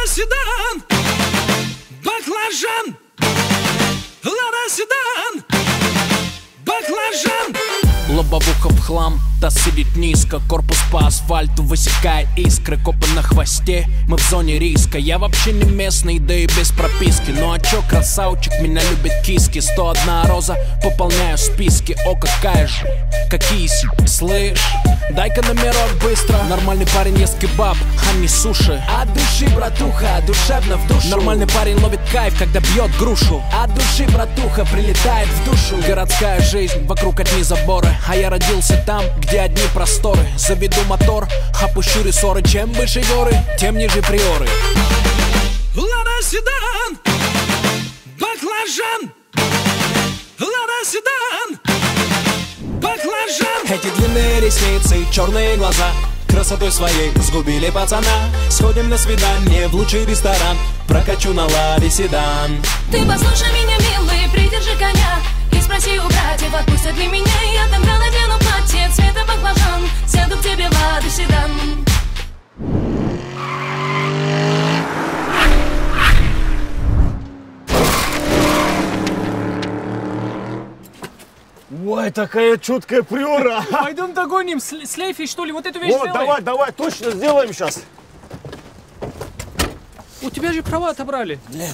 седан, баклажан. Лада седан, баклажан. Лобовуха в хлам, та сидит низко. Корпус по асфальту высекает искры. Копы на хвосте, мы в зоне риска. Я вообще не местный, да и без прописки. Ну а чё, красавчик, меня любят киски. 101 роза, пополняю списки. О, какая же, какие слышь, дай-ка номерок быстро. Нормальный парень ест кебаб, а не суши. От души, братуха, душевно в душу. Нормальный парень ловит кайф, когда бьет грушу. От души, братуха, прилетает в душу. Городская жизнь, вокруг одни заборы. А я родился там, где одни просторы. Заведу мотор, опущу рессоры. Чем выше горы, тем ниже приоры. Лада седан, баклажан. Лада седан, баклажан. Эти длинные ресницы, черные глаза красотой своей сгубили пацана. Сходим на свидание в лучший ресторан. Прокачу на ладе седан. Ты послушай меня, милый, придержи коня. И спроси у братьев, отпустят ли меня. Я тогда надену платье цвета баклажан. Сяду к тебе в ладу седан. Ой, такая чуткая приора. Пойдем догоним, слейфи, что ли, вот эту вещь Вот, сделай. давай, точно сделаем сейчас. У тебя же права отобрали. Нет.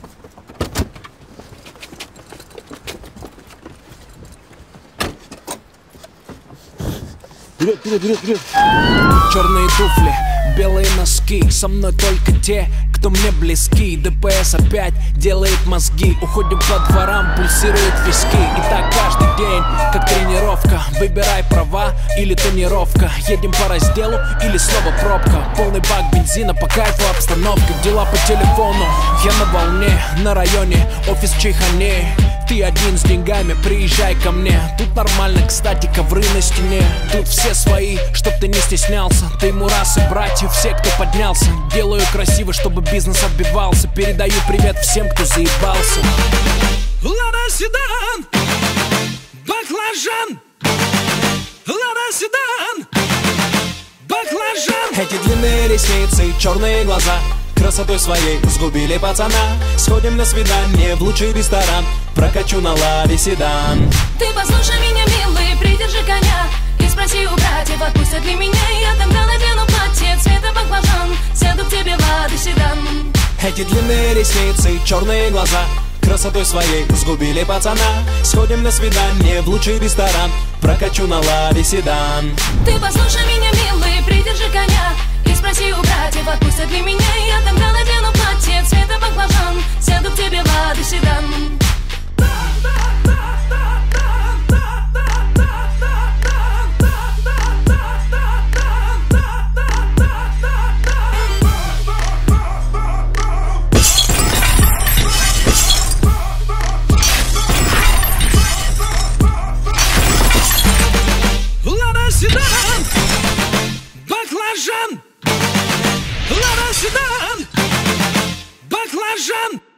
Вперед. Черные туфли, белые носки. Со мной только те, кто мне близки. ДПС опять делает мозги. Уходим по дворам, пульсируют виски. И так каждый день, как тренировка. Выбирай права или тонировка. Едем по разделу или снова пробка. Полный бак бензина, по кайфу обстановка. Дела по телефону, я на волне. На районе, офис в Чайхане. Ты один с деньгами, приезжай ко мне. Тут нормально, кстати, ковры на стене. Тут все свои, чтоб ты не стеснялся. Ты мурасы, братья, все, кто поднялся. Делаю красиво, чтобы бизнес отбивался. Передаю привет всем, кто заебался. Лада седан, баклажан. Лада седан, баклажан. Эти длинные ресницы, черные глаза красотой своей сгубили пацана. Сходим на свидание в лучший ресторан. Прокачу на ладе седан. Ты послушай меня, милый, придержи коня. И спроси у братьев, отпустят ли меня. Я тогда надену платье цвета баклажан. Сяду к тебе в ладу седан. Эти длинные ресницы, черные глаза красотой своей сгубили пацана. Сходим на свидание в лучший ресторан. Прокачу на ладе седан. Ты послушай меня, милый, придержи коня. И спроси у братьев, отпустят ли меня. Я тогда надену платье цвета баклажан. Сяду к тебе в ладу седан. Лада седан, баклажан. Лада седан, баклажан.